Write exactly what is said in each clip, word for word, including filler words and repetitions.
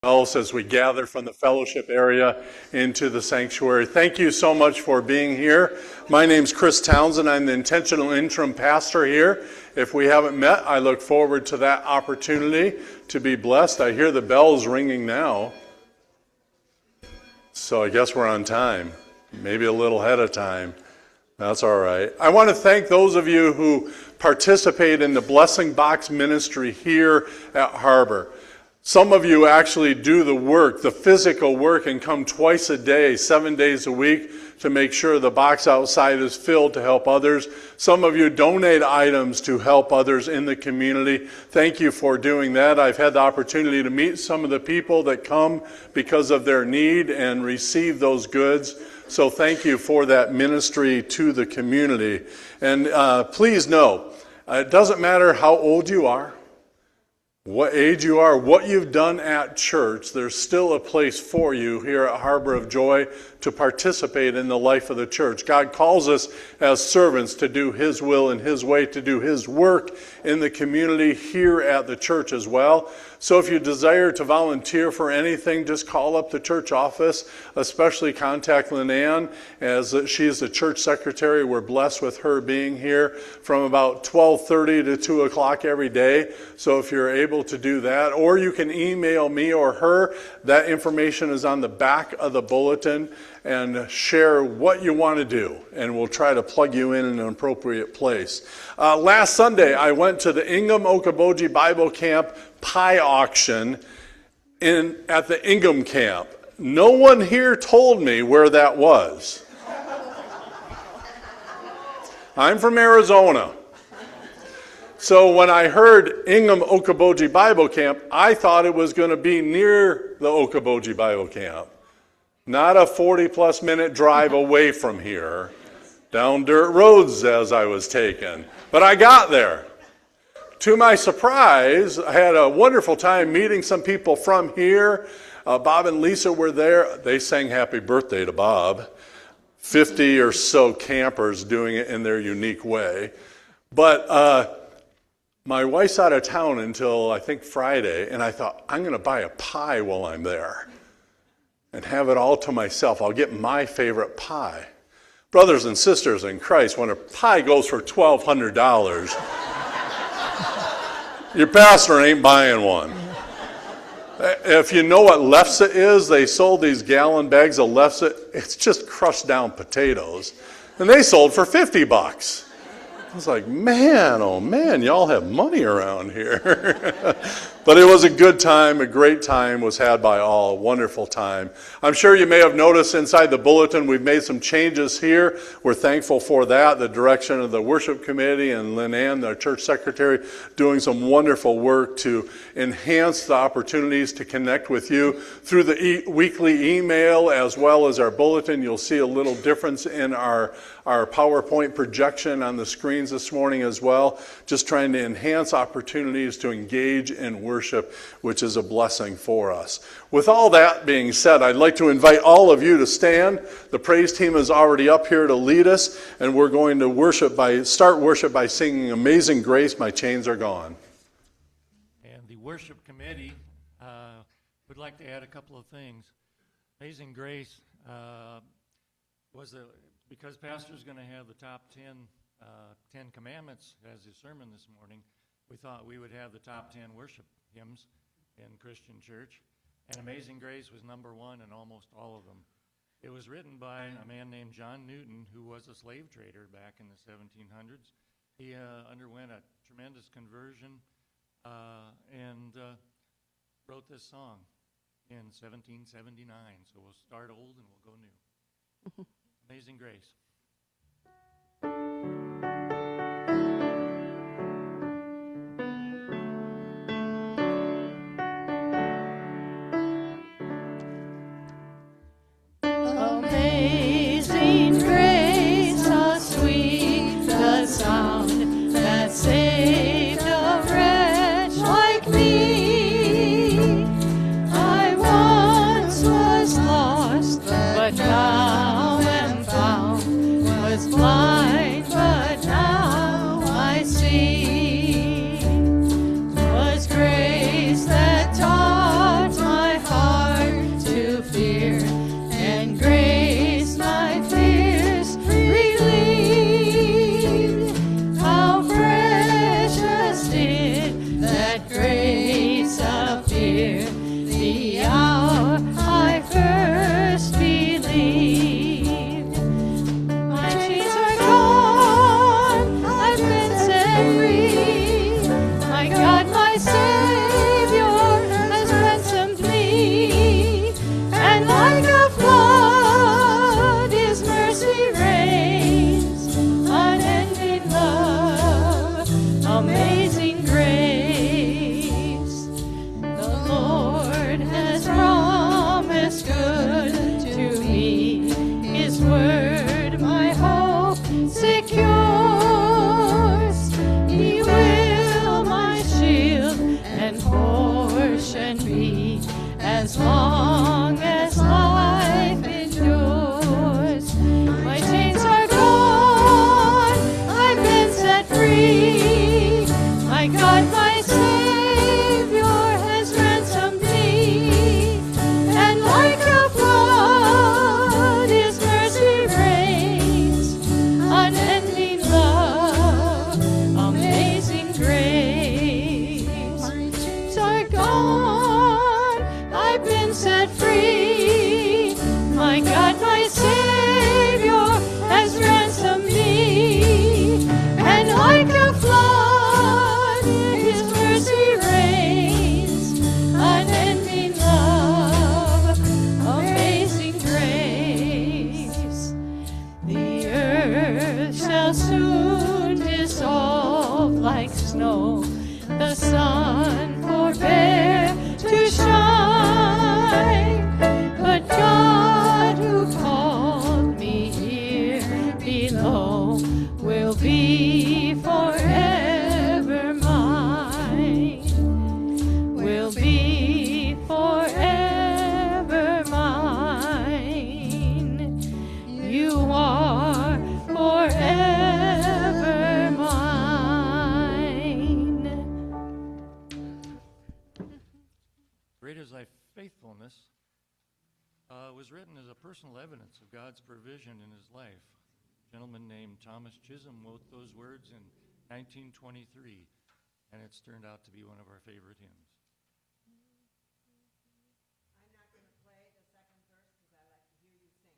else as we gather from the fellowship area into the sanctuary. Thank you so much for being here. My name's Chris Townsend. I'm the intentional interim pastor here. If we haven't met, I look forward to that opportunity to be blessed. I hear the bells ringing now, so I guess we're on time, maybe a little ahead of time. That's all right. I want to thank those of you who participate in the Blessing Box ministry here at Harbor. Some of you actually do the work, the physical work, and come twice a day, seven days a week, to make sure the box outside is filled to help others. Some of you donate items to help others in the community. Thank you for doing that. I've had the opportunity to meet some of the people that come because of their need and receive those goods. So thank you for that ministry to the community. And uh, please know, uh, it doesn't matter how old you are, what age you are, what you've done at church, there's still a place for you here at Harbor of Joy to participate in the life of the church. God calls us as servants to do His will and His way, to do His work in the community here at the church as well. So if you desire to volunteer for anything, just call up the church office, especially contact Lynanne, as she is the church secretary. We're blessed with her being here from about twelve thirty to two o'clock every day. So if you're able to do that, or you can email me or her, that information is on the back of the bulletin, and share what you want to do, and we'll try to plug you in in an appropriate place. Uh, last Sunday, I went to the Ingham Okoboji Bible Camp pie auction in at the Ingham camp. No one here told me where that was. I'm from Arizona. So when I heard Ingham Okoboji Bible Camp, I thought it was going to be near the Okoboji Bible Camp. Not a forty plus minute drive away from here, down dirt roads as I was taken. But I got there. To my surprise, I had a wonderful time meeting some people from here. Uh, Bob and Lisa were there. They sang happy birthday to Bob. fifty or so campers doing it in their unique way. But uh, my wife's out of town until I think Friday, and I thought, I'm going to buy a pie while I'm there and have it all to myself. I'll get my favorite pie. Brothers and sisters in Christ, when a pie goes for twelve hundred dollars, your pastor ain't buying one. If you know what lefse is, they sold these gallon bags of lefse. It's just crushed down potatoes. And they sold for fifty bucks. I was like, man, oh man, y'all have money around here. But it was a good time, a great time was had by all, a wonderful time. I'm sure you may have noticed inside the bulletin we've made some changes here. We're thankful for that, the direction of the worship committee and Lynanne, our church secretary, doing some wonderful work to enhance the opportunities to connect with you. Through the e- weekly email as well as our bulletin, you'll see a little difference in our, our PowerPoint projection on the screens this morning as well, just trying to enhance opportunities to engage in worship. Worship, which is a blessing for us. With all that being said, I'd like to invite all of you to stand. The praise team is already up here to lead us, and we're going to worship by start worship by singing Amazing Grace, My Chains Are Gone. And the worship committee uh, would like to add a couple of things. Amazing Grace uh, was a, because Pastor's going to have the top ten, uh, ten commandments as his sermon this morning. We thought we would have the top ten worship hymns in Christian church, and Amazing Grace was number one in almost all of them. It was written by a man named John Newton, who was a slave trader back in the seventeen hundreds. He uh, underwent a tremendous conversion uh, and uh, wrote this song in seventeen seventy-nine. So we'll start old and we'll go new. Amazing Grace. Amazing grace, how sweet the sound that saved a wretch like me. I once was lost, but now am found. as long as life endures. My chains are gone, I've been set free. My God, my Savior has ransomed me, and like a flood His mercy reigns, unending love, amazing grace. My chains are gone, I've been set free. My God, my Savior has ransomed me, and like a flood His mercy reigns, unending love, amazing grace. The earth shall soon dissolve like snow, the sun forbear to shine, but God who called me here below will be forever mine, will be forever mine. You are forever mine. Great is thy faithfulness uh, was written as a personal evidence of God's provision in his life. A gentleman named Thomas Chisholm wrote those words in nineteen twenty-three, and it's turned out to be one of our favorite hymns. I'm not going to play the second verse because I like to hear you sing.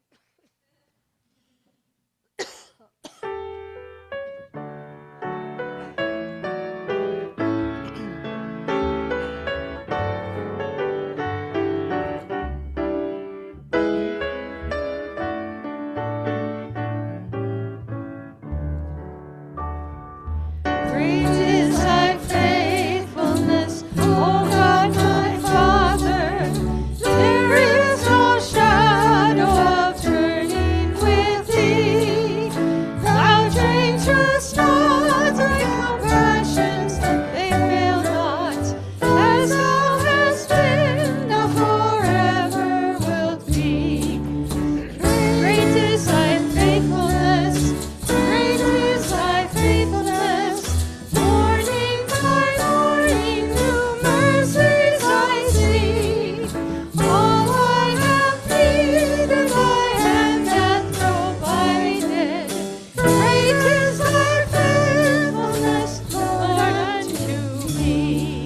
Great is thy faithfulness, O God my Father. There is no shadow of turning with thee. Thou changest not thy compassions, they fail not. As thou hast been, thou forever wilt be. Great is thy faithfulness, great is thy faithfulness. Morning by morning, new mercies I see. All I have needed, thy hand hath provided. Great is thy faithfulness, Lord, unto me.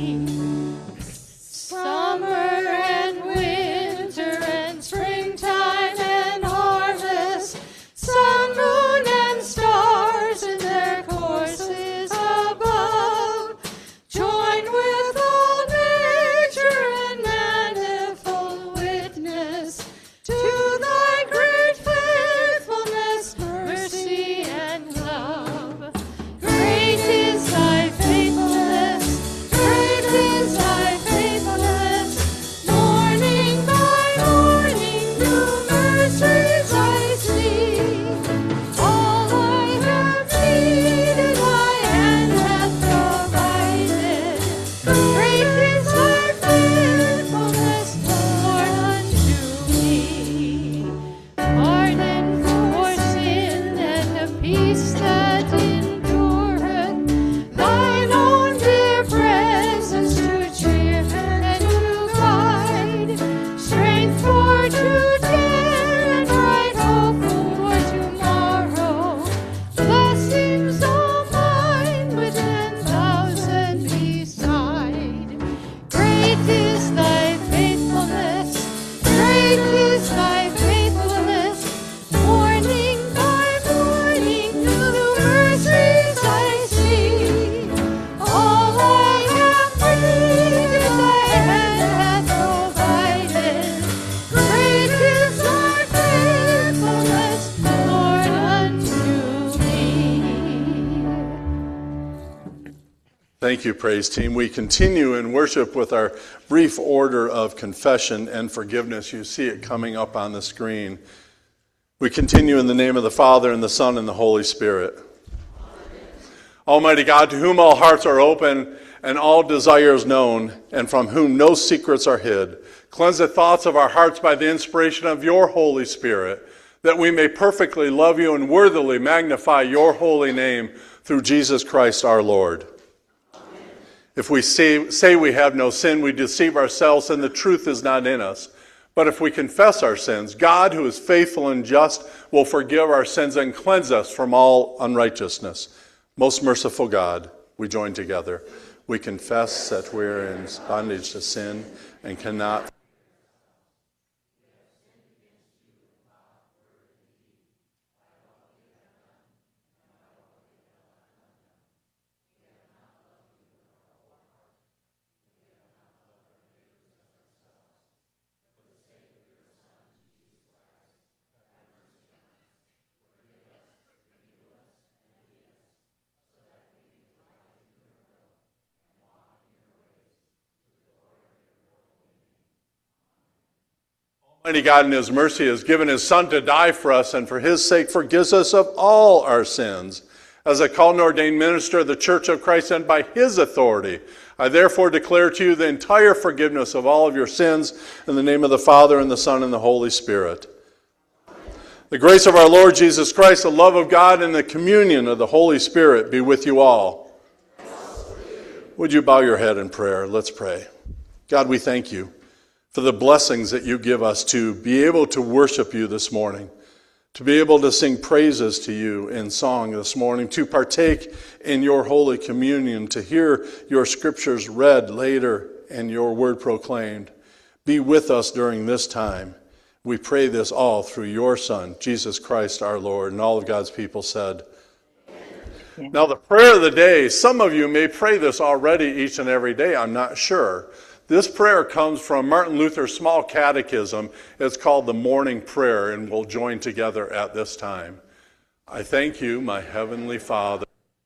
Summer and winter and springtime and harvest, sun, moon, and stars in their courses above, join with all nature and manifold witness to thy great faithfulness, mercy, and love. Great is thy faithfulness, great is thy faithfulness. Morning by morning, new mercies I see. All I have needed, thy hand hath provided. Great is thy faithfulness, Lord, unto me. Pardon for sin and a peace that endureth, thine own dear presence to cheer and to guide, strength for today and bright hope for tomorrow, blessings all mine with ten thousand beside. Great is thy faithfulness, great is thy faithfulness. Morning by morning, new mercies I see. All I have needed, thy hand hath provided. Great is thy faithfulness, Lord, unto me. Thank you, praise team. We continue in worship with our brief order of confession and forgiveness. You see it coming up on the screen. We continue in the name of the Father, and the Son, and the Holy Spirit. Amen. Almighty God, to whom all hearts are open and all desires known, and from whom no secrets are hid. Cleanse the thoughts of our hearts by the inspiration of your Holy Spirit, that we may perfectly love you and worthily magnify your holy name through Jesus Christ our Lord. Amen. If we say, say we have no sin, we deceive ourselves and the truth is not in us. But if we confess our sins, God, who is faithful and just, will forgive our sins and cleanse us from all unrighteousness. Most merciful God, we join together. We confess that we're in bondage to sin and cannot. Almighty God in his mercy has given his Son to die for us, and for his sake forgives us of all our sins. As a called and ordained minister of the Church of Christ, and by his authority, I therefore declare to you the entire forgiveness of all of your sins in the name of the Father, and the Son, and the Holy Spirit. The grace of our Lord Jesus Christ, the love of God, and the communion of the Holy Spirit be with you all. Would you bow your head in prayer? Let's pray. God, we thank you for the blessings that you give us to be able to worship you this morning, to be able to sing praises to you in song this morning, to partake in your Holy Communion, to hear your scriptures read later and your word proclaimed. Be with us during this time. We pray this all through your Son, Jesus Christ our Lord, and all of God's people said. Amen. Now the prayer of the day, some of you may pray this already each and every day, I'm not sure. This prayer comes from Martin Luther's small catechism. It's called the morning prayer, and we'll join together at this time. I thank you, my heavenly Father.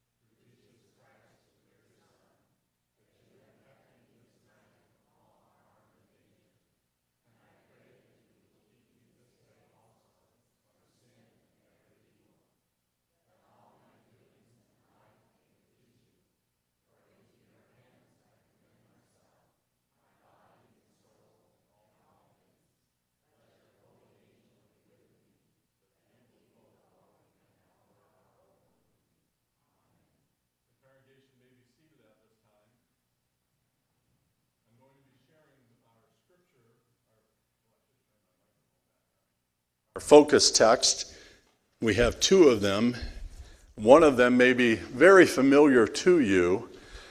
Our focus text, we have two of them. One of them may be very familiar to you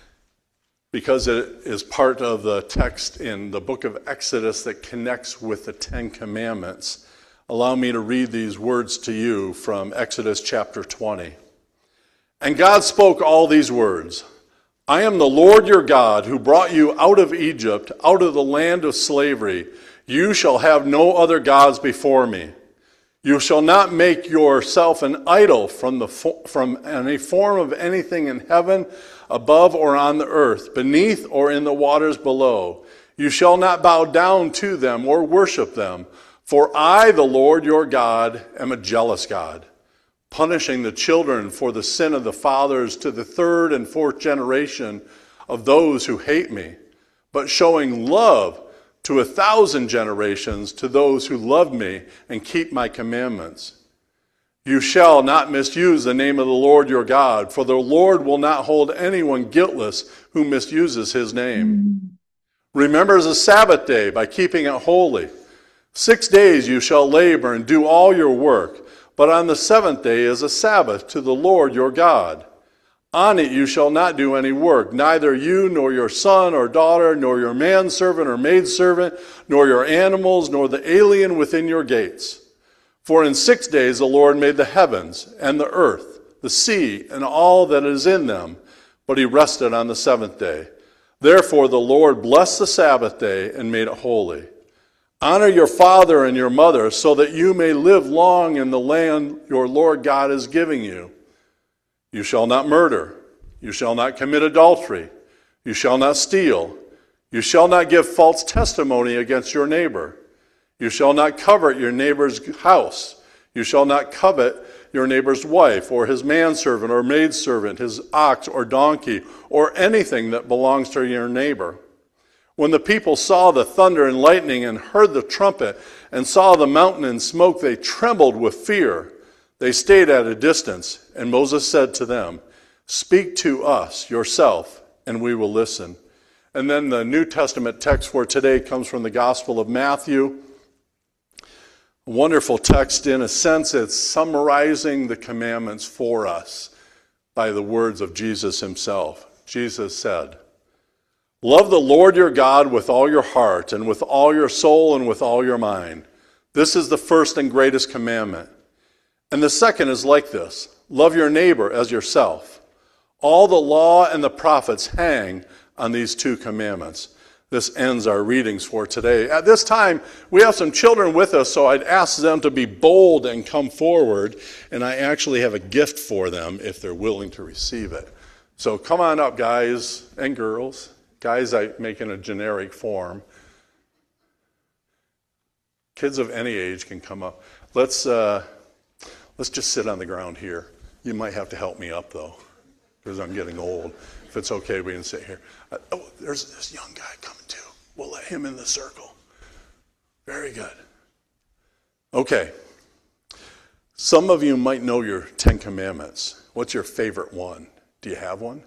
because it is part of the text in the book of Exodus that connects with the Ten Commandments. Allow me to read these words to you from Exodus chapter twenty. And God spoke all these words. I am the Lord your God who brought you out of Egypt, out of the land of slavery. You shall have no other gods before me. You shall not make yourself an idol from, the, from any form of anything in heaven, above or on the earth, beneath or in the waters below. You shall not bow down to them or worship them. For I, the Lord your God, am a jealous God, punishing the children for the sin of the fathers to the third and fourth generation of those who hate me, but showing love to a thousand generations to those who love me and keep my commandments. You shall not misuse the name of the Lord your God, for the Lord will not hold anyone guiltless who misuses his name. Remember the Sabbath day by keeping it holy. Six days you shall labor and do all your work, but on the seventh day is a Sabbath to the Lord your God. On it you shall not do any work, neither you nor your son or daughter, nor your manservant or maidservant, nor your animals, nor the alien within your gates. For in six days the Lord made the heavens and the earth, the sea, and all that is in them, but he rested on the seventh day. Therefore the Lord blessed the Sabbath day and made it holy. Honor your father and your mother, so that you may live long in the land your Lord God is giving you. You shall not murder. You shall not commit adultery. You shall not steal. You shall not give false testimony against your neighbor. You shall not covet your neighbor's house. You shall not covet your neighbor's wife, or his manservant, or maidservant, his ox or donkey, or anything that belongs to your neighbor. When the people saw the thunder and lightning and heard the trumpet and saw the mountain in smoke, they trembled with fear. They stayed at a distance, and Moses said to them, "Speak to us yourself, and we will listen." And then the New Testament text for today comes from the Gospel of Matthew. A wonderful text. In a sense, it's summarizing the commandments for us by the words of Jesus himself. Jesus said, "Love the Lord your God with all your heart and with all your soul and with all your mind. This is the first and greatest commandment. And the second is like this: love your neighbor as yourself. All the law and the prophets hang on these two commandments." This ends our readings for today. At this time, we have some children with us, so I'd ask them to be bold and come forward, and I actually have a gift for them if they're willing to receive it. So come on up, guys and girls. Guys, I make in a generic form. Kids of any age can come up. Let's uh, let's just sit on the ground here. You might have to help me up, though, because I'm getting old. If it's okay, we can sit here. Uh, oh, there's this young guy coming too. We'll let him in the circle. Very good. Okay. Some of you might know your Ten Commandments. What's your favorite one? Do you have one?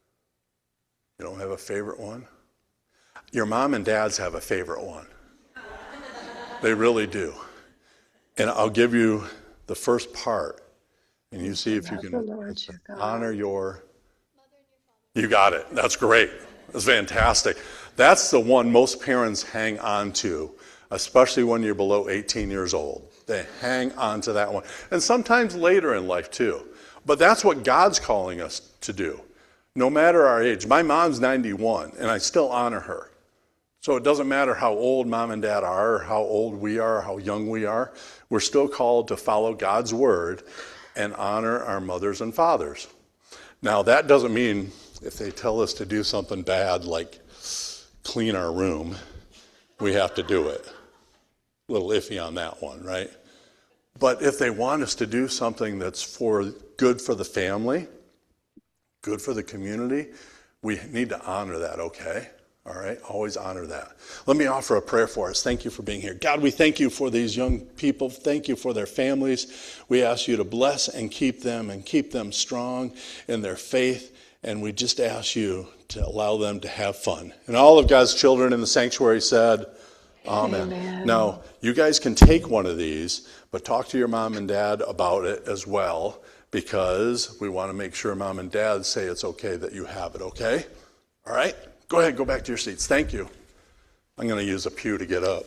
You don't have a favorite one? Your mom and dads have a favorite one. They really do. And I'll give you the first part, and you see if you can honor your... You got it. That's great. That's fantastic. That's the one most parents hang on to, especially when you're below eighteen years old. They hang on to that one. And sometimes later in life too. But that's what God's calling us to do, no matter our age. My mom's ninety-one, and I still honor her. So it doesn't matter how old mom and dad are, or how old we are, or how young we are. We're still called to follow God's word and honor our mothers and fathers. Now, that doesn't mean if they tell us to do something bad, like clean our room, we have to do it. A little iffy on that one, right? But if they want us to do something that's for good for the family, good for the community, we need to honor that, okay? All right? Always honor that. Let me offer a prayer for us. Thank you for being here. God, we thank you for these young people. Thank you for their families. We ask you to bless and keep them and keep them strong in their faith. And we just ask you to allow them to have fun. And all of God's children in the sanctuary said, Amen. Amen. Now, you guys can take one of these, but talk to your mom and dad about it as well, because we want to make sure mom and dad say it's okay that you have it, okay? All right? Go ahead, go back to your seats. Thank you. I'm going to use a pew to get up.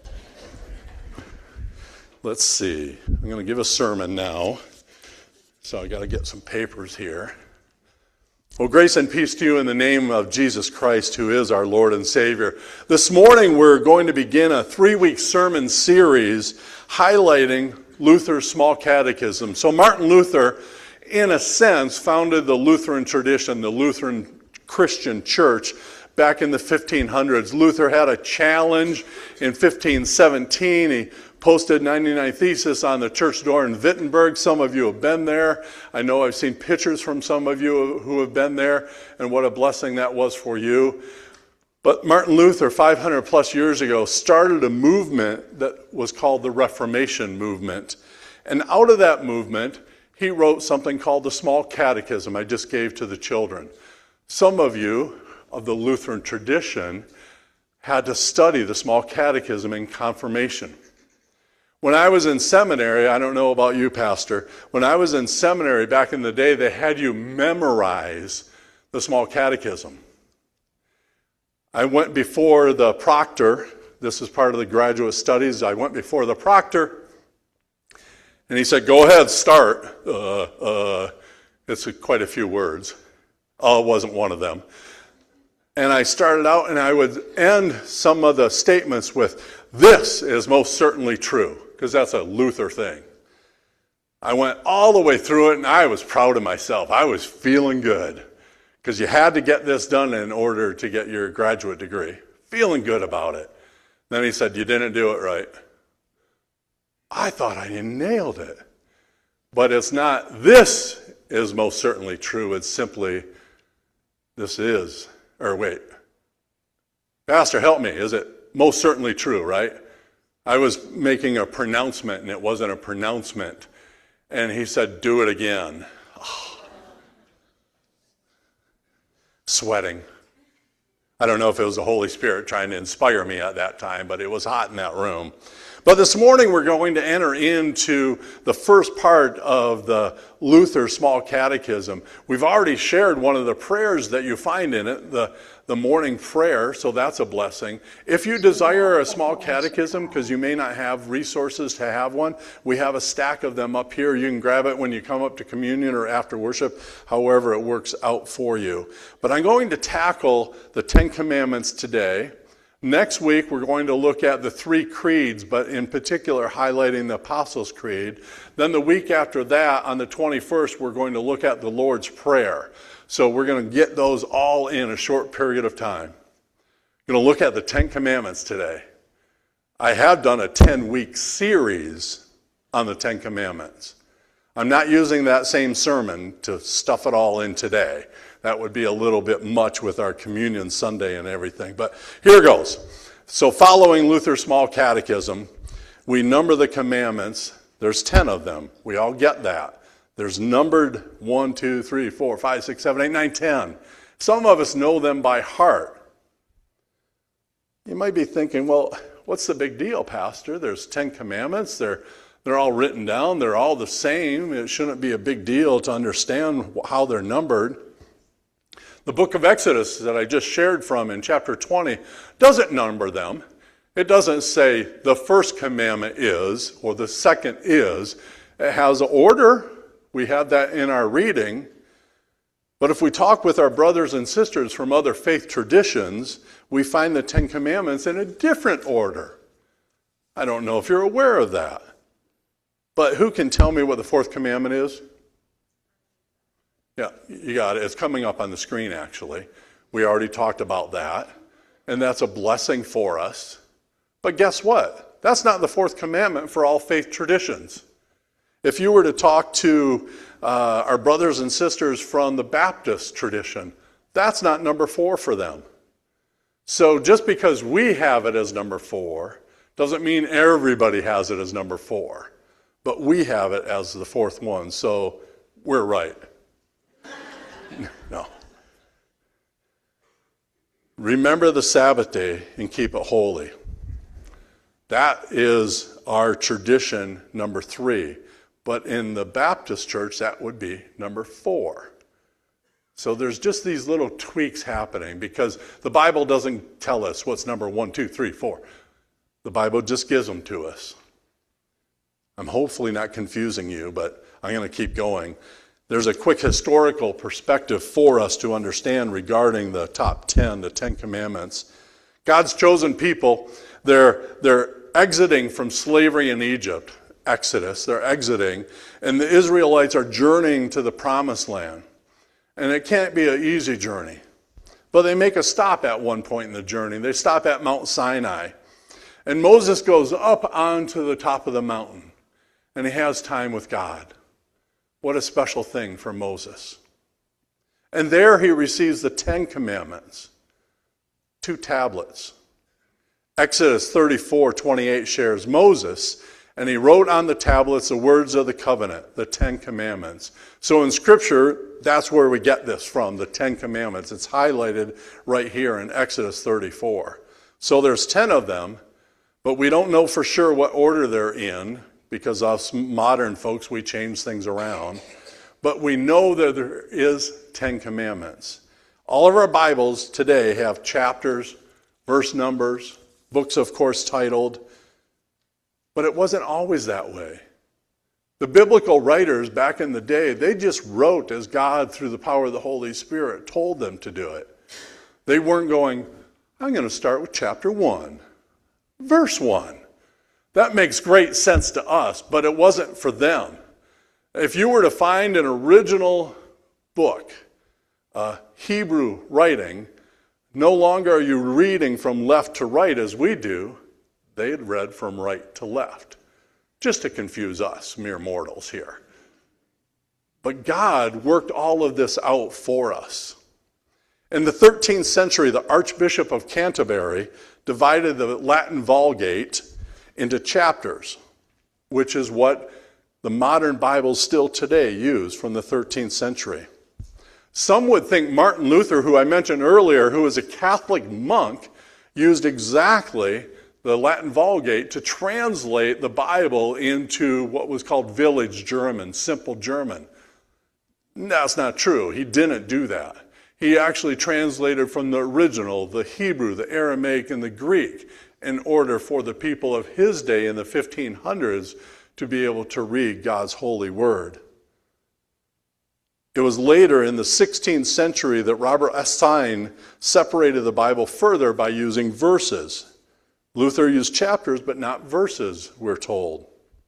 Let's see. I'm going to give a sermon now. So I got to get some papers here. Well, grace and peace to you in the name of Jesus Christ, who is our Lord and Savior. This morning, we're going to begin a three-week sermon series highlighting Luther's Small Catechism. So Martin Luther, in a sense, founded the Lutheran tradition, the Lutheran Christian church, back in the fifteen hundreds. Luther had a challenge in fifteen seventeen. He posted ninety-nine Theses on the church door in Wittenberg. Some of you have been there. I know I've seen pictures from some of you who have been there, and what a blessing that was for you. But Martin Luther, five hundred plus years ago, started a movement that was called the Reformation movement. And out of that movement, he wrote something called the Small Catechism I just gave to the children. Some of you of the Lutheran tradition had to study the Small Catechism in confirmation. When I was in seminary, I don't know about you, Pastor, when I was in seminary back in the day, they had you memorize the Small Catechism. I went before the proctor. This is part of the graduate studies. I went before the proctor, and he said, go ahead, start. Uh, uh, it's a, quite a few words. Oh, it wasn't one of them. And I started out, and I would end some of the statements with, this is most certainly true, because that's a Luther thing. I went all the way through it, and I was proud of myself. I was feeling good, because you had to get this done in order to get your graduate degree. Feeling good about it. Then he said, you didn't do it right. I thought I nailed it. But it's not, this is most certainly true. It's simply, this is, or wait. Pastor, help me. Is it most certainly true, right? I was making a pronouncement, and it wasn't a pronouncement. And he said, do it again. Oh. Sweating. I don't know if it was the Holy Spirit trying to inspire me at that time, but it was hot in that room. But this morning we're going to enter into the first part of the Luther Small Catechism. We've already shared one of the prayers that you find in it, the, the morning prayer, so that's a blessing. If you desire a small catechism, because you may not have resources to have one, we have a stack of them up here. You can grab it when you come up to communion or after worship, however it works out for you. But I'm going to tackle the Ten Commandments today. Next week, we're going to look at the three creeds, but in particular highlighting the Apostles' Creed. Then the week after that, on the twenty-first, we're going to look at the Lord's Prayer. So we're going to get those all in a short period of time. We're going to look at the Ten Commandments today. I have done a ten-week series on the Ten Commandments. I'm not using that same sermon to stuff it all in today. That would be a little bit much with our communion Sunday and everything. But here goes. So following Luther's Small Catechism, we number the commandments. There's ten of them. We all get that. There's numbered one, two, three, four, five, six, seven, eight, nine, ten. Some of us know them by heart. You might be thinking, well, what's the big deal, Pastor? There's ten commandments. They're, they're all written down. They're all the same. It shouldn't be a big deal to understand how they're numbered. The book of Exodus that I just shared from in chapter twenty doesn't number them. It doesn't say the first commandment is or the second is. It has an order. We have that in our reading. But if we talk with our brothers and sisters from other faith traditions, we find the Ten Commandments in a different order. I don't know if you're aware of that. But who can tell me what the fourth commandment is? Yeah, you got it. It's coming up on the screen, actually. We already talked about that. And that's a blessing for us. But guess what? That's not the fourth commandment for all faith traditions. If you were to talk to uh, our brothers and sisters from the Baptist tradition, that's not number four for them. So just because we have it as number four doesn't mean everybody has it as number four. But we have it as the fourth one, so we're right. No. Remember the Sabbath day and keep it holy. That is our tradition number three. But in the Baptist church, that would be number four. So there's just these little tweaks happening because the Bible doesn't tell us what's number one, two, three, four. The Bible just gives them to us. I'm hopefully not confusing you, but I'm going to keep going. There's a quick historical perspective for us to understand regarding the top ten, the Ten Commandments. God's chosen people, they're, they're exiting from slavery in Egypt, Exodus, they're exiting, and the Israelites are journeying to the Promised Land. And it can't be an easy journey. But they make a stop at one point in the journey. They stop at Mount Sinai. And Moses goes up onto the top of the mountain, and he has time with God. What a special thing for Moses. And there he receives the Ten Commandments, two tablets. Exodus thirty-four twenty-eight shares Moses, and he wrote on the tablets the words of the covenant, the Ten Commandments. So in Scripture, that's where we get this from, the Ten Commandments. It's highlighted right here in Exodus thirty-four. So there's ten of them, but we don't know for sure what order they're in, because us modern folks, we change things around. But we know that there is Ten Commandments. All of our Bibles today have chapters, verse numbers, books, of course, titled. But it wasn't always that way. The biblical writers back in the day, they just wrote as God, through the power of the Holy Spirit, told them to do it. They weren't going, I'm going to start with chapter one, verse one. That makes great sense to us, but it wasn't for them. If you were to find an original book, uh, Hebrew writing, no longer are you reading from left to right as we do. They had read from right to left, just to confuse us, mere mortals here. But God worked all of this out for us. In the thirteenth century, the Archbishop of Canterbury divided the Latin Vulgate into chapters, which is what the modern Bibles still today use from the thirteenth century. Some would think Martin Luther, who I mentioned earlier, who was a Catholic monk, used exactly the Latin Vulgate to translate the Bible into what was called Village German, Simple German. That's not true. He didn't do that. He actually translated from the original, the Hebrew, the Aramaic, and the Greek, in order for the people of his day in the fifteen hundreds to be able to read God's holy word. It was later in the sixteenth century that Robert Estienne separated the Bible further by using verses. Luther used chapters, but not verses, we're told.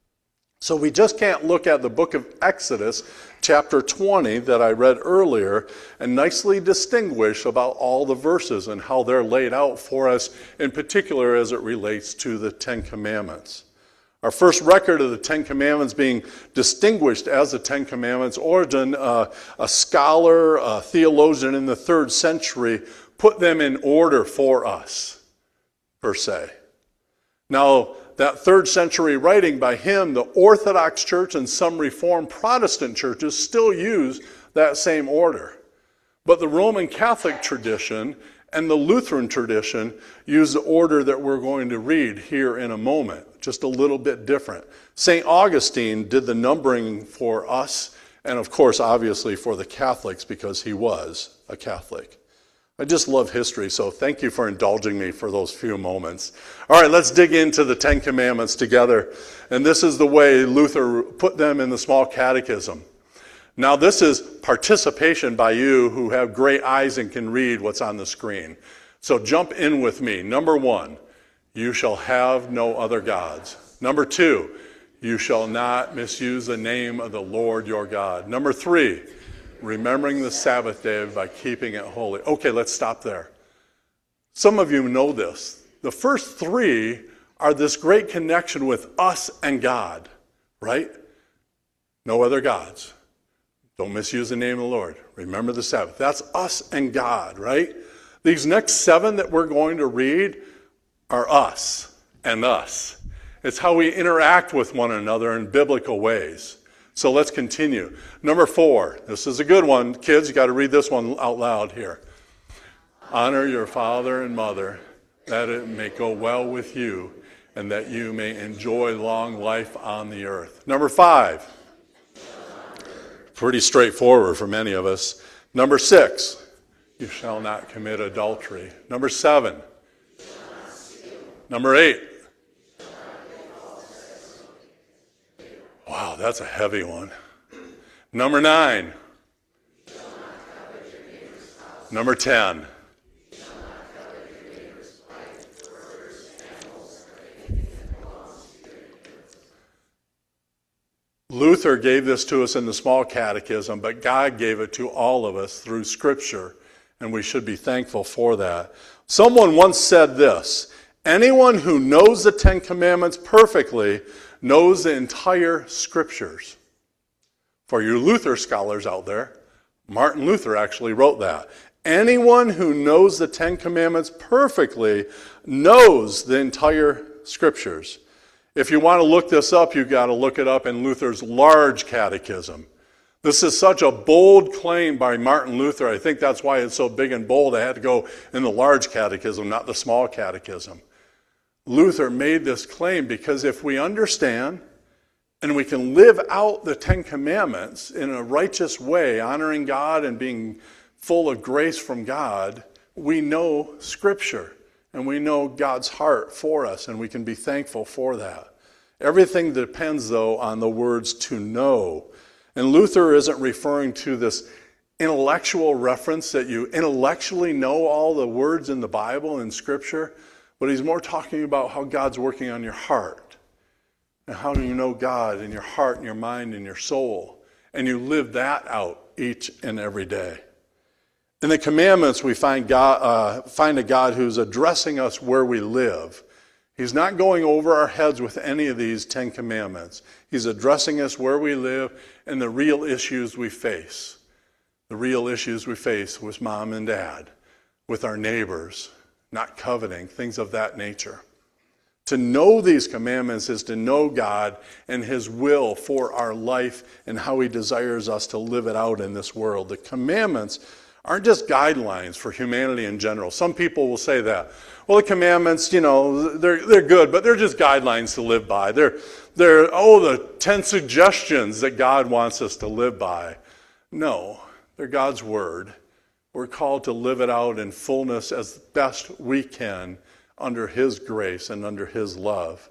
So we just can't look at the book of Exodus, chapter twenty, that I read earlier, and nicely distinguish about all the verses and how they're laid out for us, in particular as it relates to the Ten Commandments. Our first record of the Ten Commandments being distinguished as the Ten Commandments, Origen, uh, a scholar, a theologian in the third century, put them in order for us, per se. Now, that third century writing by him, the Orthodox Church and some Reformed Protestant churches still use that same order. But the Roman Catholic tradition and the Lutheran tradition use the order that we're going to read here in a moment, just a little bit different. Saint Augustine did the numbering for us, and of course, obviously, for the Catholics, because he was a Catholic. I just love history, so thank you for indulging me for those few moments. All right, let's dig into the Ten Commandments together. And this is the way Luther put them in the small catechism. Now, this is participation by you who have great eyes and can read what's on the screen. So jump in with me. Number one, you shall have no other gods. Number two, you shall not misuse the name of the Lord your God. Number three, remembering the Sabbath day by keeping it holy. Okay, let's stop there. Some of you know this. The first three are this great connection with us and God, right? No other gods. Don't misuse the name of the Lord. Remember the Sabbath. That's us and God, right? These next seven that we're going to read are us and us. It's how we interact with one another in biblical ways. So let's continue. Number four. This is a good one. Kids, you got to read this one out loud here. Honor your father and mother, that it may go well with you, and that you may enjoy long life on the earth. Number five. Pretty straightforward for many of us. Number six. You shall not commit adultery. Number seven. Number eight. Wow, that's a heavy one. Number nine. Number ten. Luther gave this to us in the small catechism, but God gave it to all of us through Scripture, and we should be thankful for that. Someone once said this, anyone who knows the Ten Commandments perfectly knows the entire Scriptures. For you Luther scholars out there, Martin Luther actually wrote that. Anyone who knows the Ten Commandments perfectly knows the entire Scriptures. If you want to look this up, you've got to look it up in Luther's large catechism. This is such a bold claim by Martin Luther. I think that's why it's so big and bold. I had to go in the large catechism, not the small catechism. Luther made this claim because if we understand and we can live out the Ten Commandments in a righteous way, honoring God and being full of grace from God, we know Scripture. And we know God's heart for us, and we can be thankful for that. Everything depends, though, on the words to know. And Luther isn't referring to this intellectual reference that you intellectually know all the words in the Bible and Scripture, but he's more talking about how God's working on your heart. And how do you know God in your heart and your mind and your soul? And you live that out each and every day. In the commandments, we find God, uh, find a God who's addressing us where we live. He's not going over our heads with any of these Ten Commandments. He's addressing us where we live and the real issues we face. The real issues we face with mom and dad, with our neighbors, not coveting, things of that nature. To know these commandments is to know God and his will for our life and how he desires us to live it out in this world. The commandments aren't just guidelines for humanity in general. Some people will say that. Well, the commandments, you know, they're they're good, but they're just guidelines to live by. They're they're oh, the ten suggestions that God wants us to live by. No, they're God's word. We're called to live it out in fullness as best we can under his grace and under his love.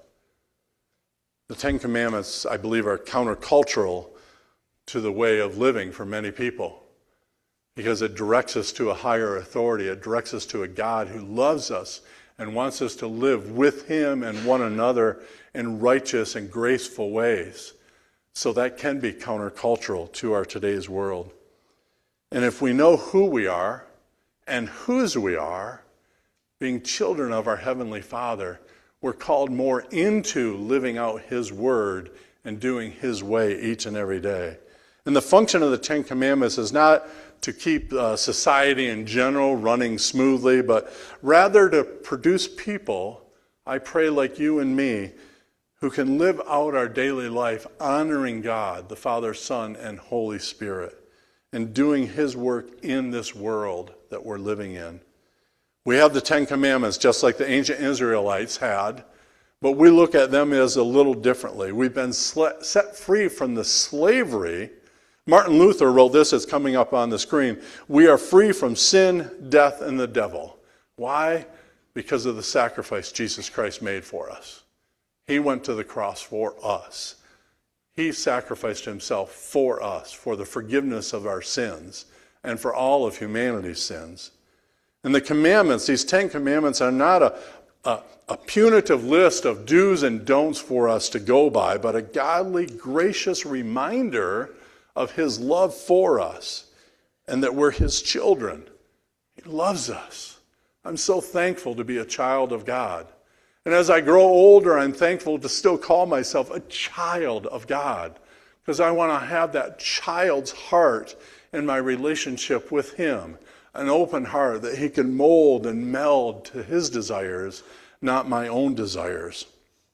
The Ten Commandments, I believe, are countercultural to the way of living for many people, because it directs us to a higher authority. It directs us to a God who loves us and wants us to live with him and one another in righteous and graceful ways. So that can be countercultural to our today's world. And if we know who we are and whose we are, being children of our Heavenly Father, we're called more into living out his word and doing his way each and every day. And the function of the Ten Commandments is not to keep uh, society in general running smoothly, but rather to produce people, I pray like you and me, who can live out our daily life honoring God, the Father, Son, and Holy Spirit, and doing his work in this world that we're living in. We have the Ten Commandments just like the ancient Israelites had, but we look at them as a little differently. We've been set free from the slavery. Martin Luther wrote this, it's coming up on the screen. We are free from sin, death, and the devil. Why? Because of the sacrifice Jesus Christ made for us. He went to the cross for us. He sacrificed himself for us, for the forgiveness of our sins, and for all of humanity's sins. And the commandments, these Ten Commandments, are not a, a, a punitive list of do's and don'ts for us to go by, but a godly, gracious reminder of his love for us and that we're his children. He loves us. I'm so thankful to be a child of God. And as I grow older, I'm thankful to still call myself a child of God, because I want to have that child's heart in my relationship with him. An open heart that he can mold and meld to his desires, not my own desires.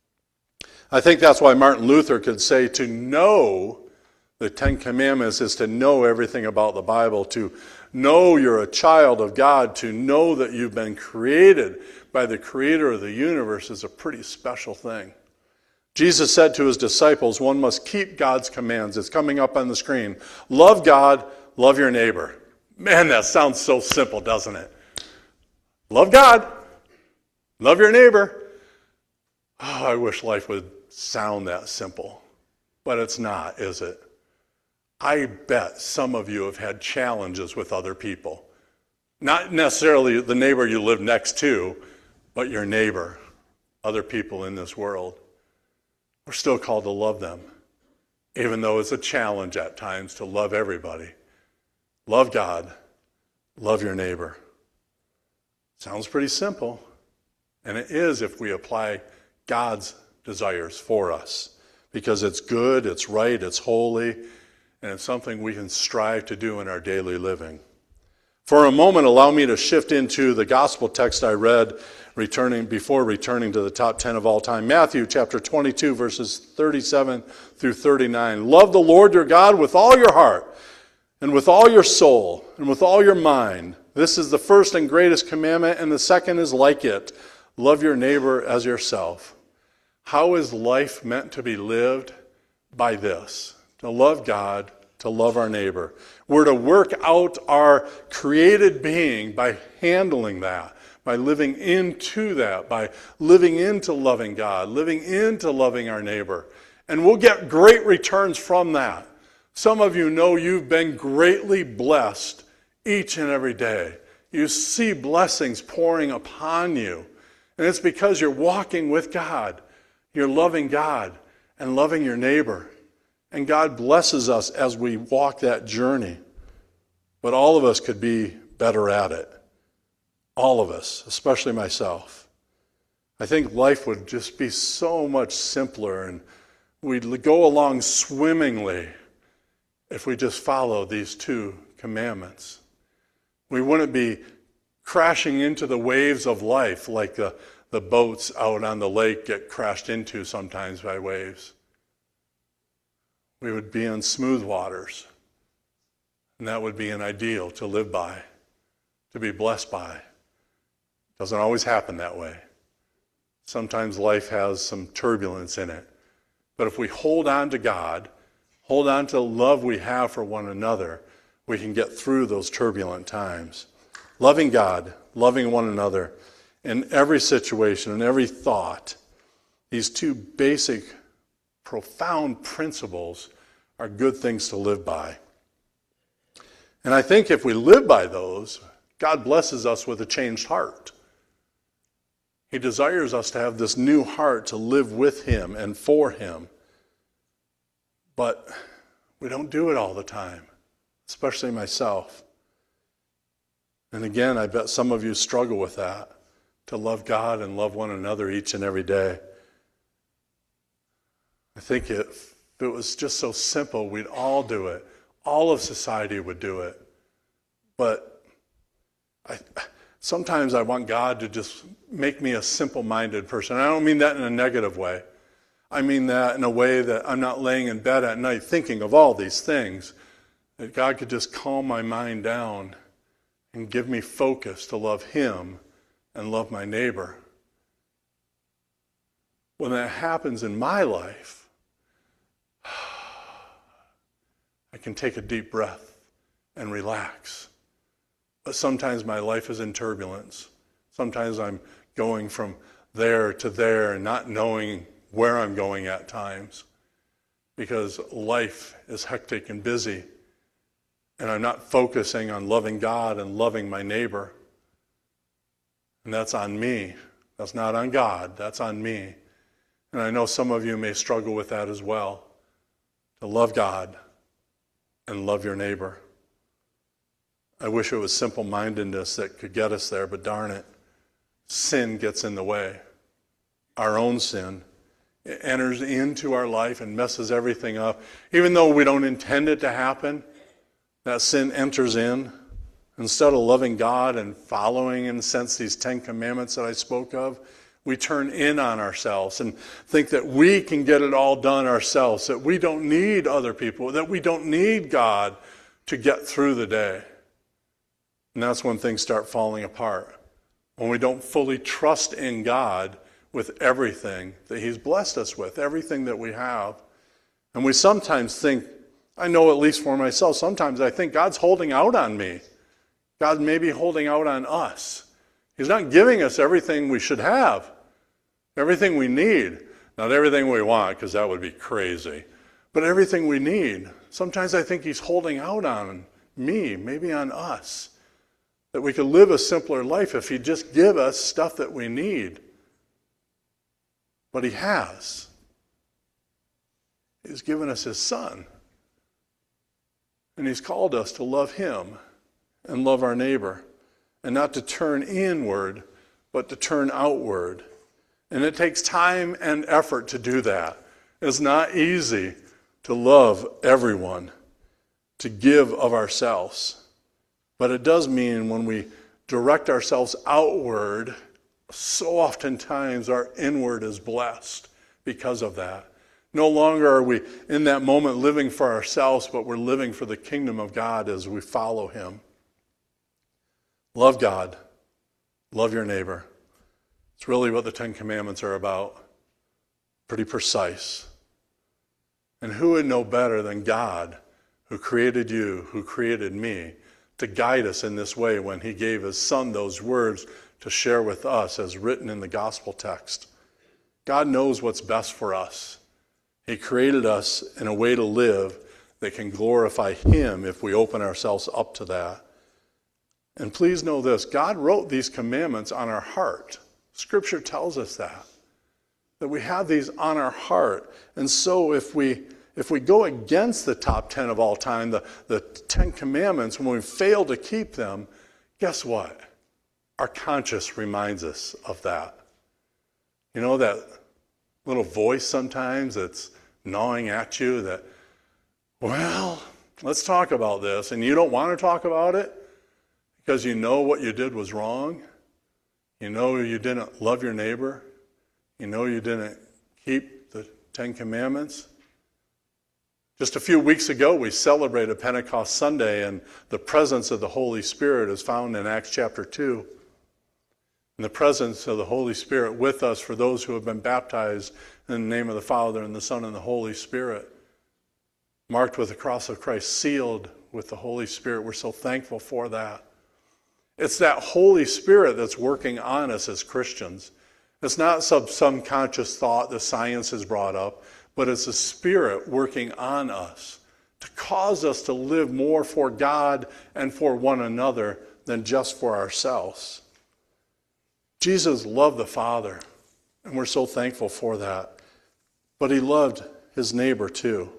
I think that's why Martin Luther could say to know the Ten Commandments is to know everything about the Bible, to know you're a child of God, to know that you've been created by the creator of the universe is a pretty special thing. Jesus said to his disciples, one must keep God's commands. It's coming up on the screen. Love God, love your neighbor. Man, that sounds so simple, doesn't it? Love God. Love your neighbor. Oh, I wish life would sound that simple. But it's not, is it? I bet some of you have had challenges with other people. Not necessarily the neighbor you live next to, but your neighbor, other people in this world. We're still called to love them, even though it's a challenge at times to love everybody. Love God, love your neighbor. Sounds pretty simple, and it is if we apply God's desires for us, because it's good, it's right, it's holy, and it's something we can strive to do in our daily living. For a moment, allow me to shift into the gospel text I read returning before returning to the top ten of all time. Matthew chapter twenty-two, verses thirty-seven through thirty-nine. Love the Lord your God with all your heart, and with all your soul, and with all your mind. This is the first and greatest commandment, and the second is like it. Love your neighbor as yourself. How is life meant to be lived? By this. To love God, to love our neighbor. We're to work out our created being by handling that, by living into that, by living into loving God, living into loving our neighbor. And we'll get great returns from that. Some of you know you've been greatly blessed each and every day. You see blessings pouring upon you. And it's because you're walking with God. You're loving God and loving your neighbor. And God blesses us as we walk that journey. But all of us could be better at it. All of us, especially myself. I think life would just be so much simpler, and we'd go along swimmingly if we just followed these two commandments. We wouldn't be crashing into the waves of life like the, the boats out on the lake get crashed into sometimes by waves. We would be on smooth waters, and that would be an ideal to live by, to be blessed by. Doesn't always happen that way. Sometimes life has some turbulence in it. But if we hold on to God, hold on to the love we have for one another, we can get through those turbulent times. Loving God, loving one another in every situation, in every thought, these two basic, profound principles are good things to live by. And I think if we live by those, God blesses us with a changed heart. He desires us to have this new heart to live with him and for him. But we don't do it all the time, especially myself. And again, I bet some of you struggle with that, to love God and love one another each and every day. I think if it was just so simple, we'd all do it. All of society would do it. But I, sometimes I want God to just make me a simple-minded person. I don't mean that in a negative way. I mean that in a way that I'm not laying in bed at night thinking of all these things. That God could just calm my mind down and give me focus to love him and love my neighbor. When that happens in my life, I can take a deep breath and relax. But sometimes my life is in turbulence. Sometimes I'm going from there to there and not knowing where I'm going at times because life is hectic and busy and I'm not focusing on loving God and loving my neighbor. And that's on me. That's not on God. That's on me. And I know some of you may struggle with that as well, to love God and love your neighbor. I wish it was simple-mindedness that could get us there, but darn it, sin gets in the way. Our own sin. It enters into our life and messes everything up. Even though we don't intend it to happen, that sin enters in. Instead of loving God and following, in a sense, these Ten Commandments that I spoke of, we turn in on ourselves and think that we can get it all done ourselves, that we don't need other people, that we don't need God to get through the day. And that's when things start falling apart. When we don't fully trust in God with everything that he's blessed us with, everything that we have. And we sometimes think, I know at least for myself, sometimes I think God's holding out on me. God may be holding out on us. He's not giving us everything we should have, everything we need. Not everything we want, because that would be crazy, but everything we need. Sometimes I think he's holding out on me, maybe on us, that we could live a simpler life if he'd just give us stuff that we need. But he has. He's given us his son. And he's called us to love him and love our neighbor. And not to turn inward, but to turn outward. And it takes time and effort to do that. It's not easy to love everyone, to give of ourselves. But it does mean when we direct ourselves outward, so oftentimes our inward is blessed because of that. No longer are we in that moment living for ourselves, but we're living for the kingdom of God as we follow him. Love God. Love your neighbor. It's really what the Ten Commandments are about. Pretty precise. And who would know better than God, who created you, who created me, to guide us in this way when he gave his son those words to share with us as written in the gospel text. God knows what's best for us. He created us in a way to live that can glorify him if we open ourselves up to that. And please know this, God wrote these commandments on our heart. Scripture tells us that, that we have these on our heart. And so if we if we go against the top ten of all time, the, the Ten Commandments, when we fail to keep them, guess what? Our conscience reminds us of that. You know that little voice sometimes that's gnawing at you that, well, let's talk about this. And you don't want to talk about it because you know what you did was wrong. You know you didn't love your neighbor. You know you didn't keep the Ten Commandments. Just a few weeks ago, we celebrated Pentecost Sunday, and the presence of the Holy Spirit is found in Acts chapter two. And the presence of the Holy Spirit with us for those who have been baptized in the name of the Father and the Son and the Holy Spirit, marked with the cross of Christ, sealed with the Holy Spirit. We're so thankful for that. It's that Holy Spirit that's working on us as Christians. It's not some subconscious thought that science has brought up, but it's the Spirit working on us to cause us to live more for God and for one another than just for ourselves. Jesus loved the Father, and we're so thankful for that. But he loved his neighbor too.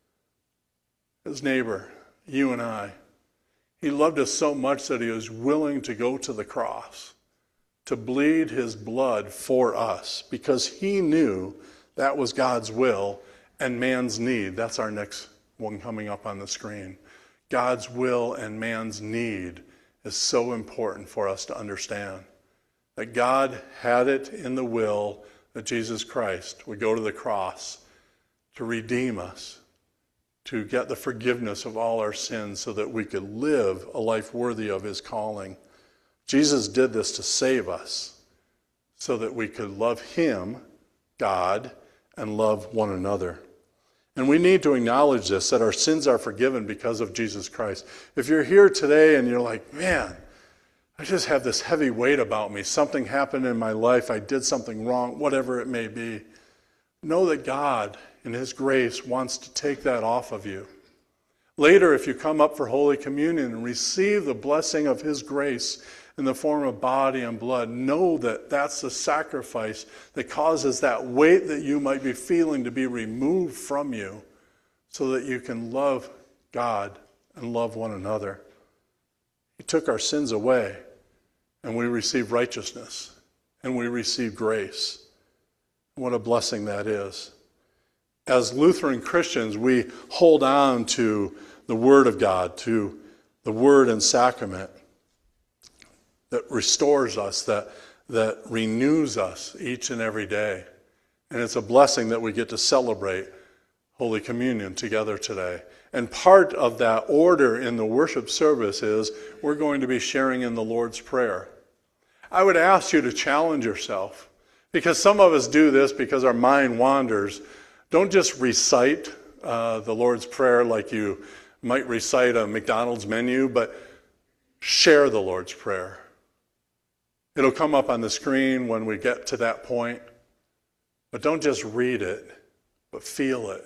His neighbor, you and I. He loved us so much that he was willing to go to the cross, to bleed his blood for us, because he knew that was God's will and man's need. That's our next one coming up on the screen. God's will and man's need is so important for us to understand. That God had it in the will that Jesus Christ would go to the cross to redeem us, to get the forgiveness of all our sins so that we could live a life worthy of his calling. Jesus did this to save us so that we could love him, God, and love one another. And we need to acknowledge this, that our sins are forgiven because of Jesus Christ. If you're here today and you're like, man, I just have this heavy weight about me. Something happened in my life. I did something wrong, whatever it may be. Know that God, in his grace, wants to take that off of you. Later, if you come up for Holy Communion and receive the blessing of his grace in the form of body and blood, know that that's the sacrifice that causes that weight that you might be feeling to be removed from you so that you can love God and love one another. He took our sins away, and we receive righteousness, and we receive grace. What a blessing that is. As Lutheran Christians, we hold on to the Word of God, to the Word and Sacrament that restores us, that, that renews us each and every day. And it's a blessing that we get to celebrate Holy Communion together today. And part of that order in the worship service is we're going to be sharing in the Lord's Prayer. I would ask you to challenge yourself, because some of us do this because our mind wanders. Don't just recite uh, the Lord's Prayer like you might recite a McDonald's menu, but share the Lord's Prayer. It'll come up on the screen when we get to that point. But don't just read it, but feel it.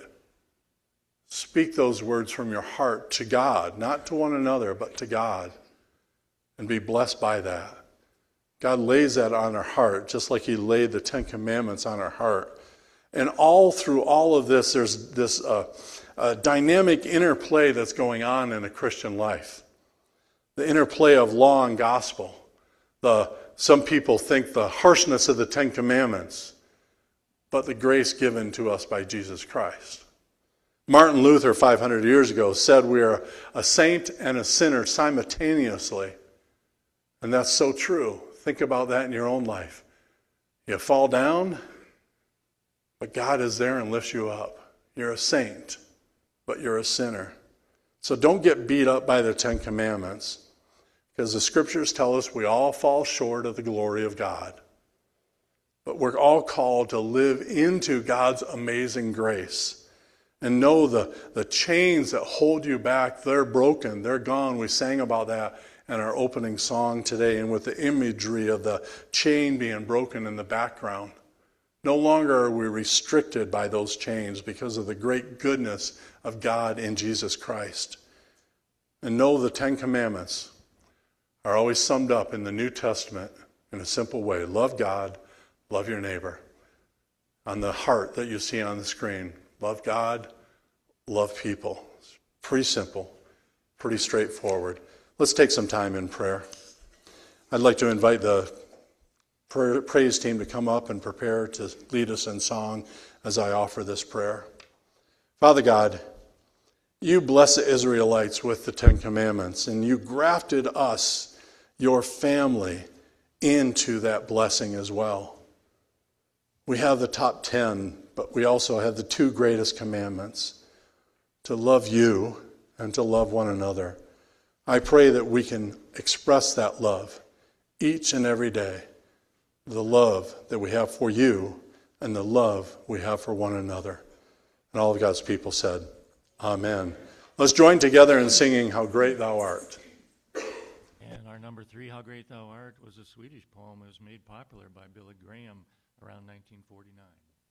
Speak those words from your heart to God, not to one another, but to God, and be blessed by that. God lays that on our heart, just like he laid the Ten Commandments on our heart. And all through all of this, there's this uh, uh, dynamic interplay that's going on in a Christian life. The interplay of law and gospel. The, some people think the harshness of the Ten Commandments, but the grace given to us by Jesus Christ. Martin Luther, five hundred years ago, said we are a saint and a sinner simultaneously. And that's so true. Think about that in your own life. You fall down, but God is there and lifts you up. You're a saint, but you're a sinner. So don't get beat up by the Ten Commandments, because the scriptures tell us we all fall short of the glory of God. But we're all called to live into God's amazing grace. And know the, the chains that hold you back, they're broken, they're gone. We sang about that in our opening song today, and with the imagery of the chain being broken in the background. No longer are we restricted by those chains because of the great goodness of God in Jesus Christ. And know the Ten Commandments are always summed up in the New Testament in a simple way. Love God, love your neighbor. On the heart that you see on the screen. Love God, love people. It's pretty simple, pretty straightforward. Let's take some time in prayer. I'd like to invite the pra- praise team to come up and prepare to lead us in song as I offer this prayer. Father God, you blessed the Israelites with the Ten Commandments, and you grafted us, your family, into that blessing as well. We have the top ten, but we also have the two greatest commandments, to love you and to love one another. I pray that we can express that love each and every day, the love that we have for you and the love we have for one another. And all of God's people said, Amen. Let's join together in singing How Great Thou Art. And our number three, How Great Thou Art, was a Swedish poem. It was made popular by Billy Graham around nineteen forty-nine.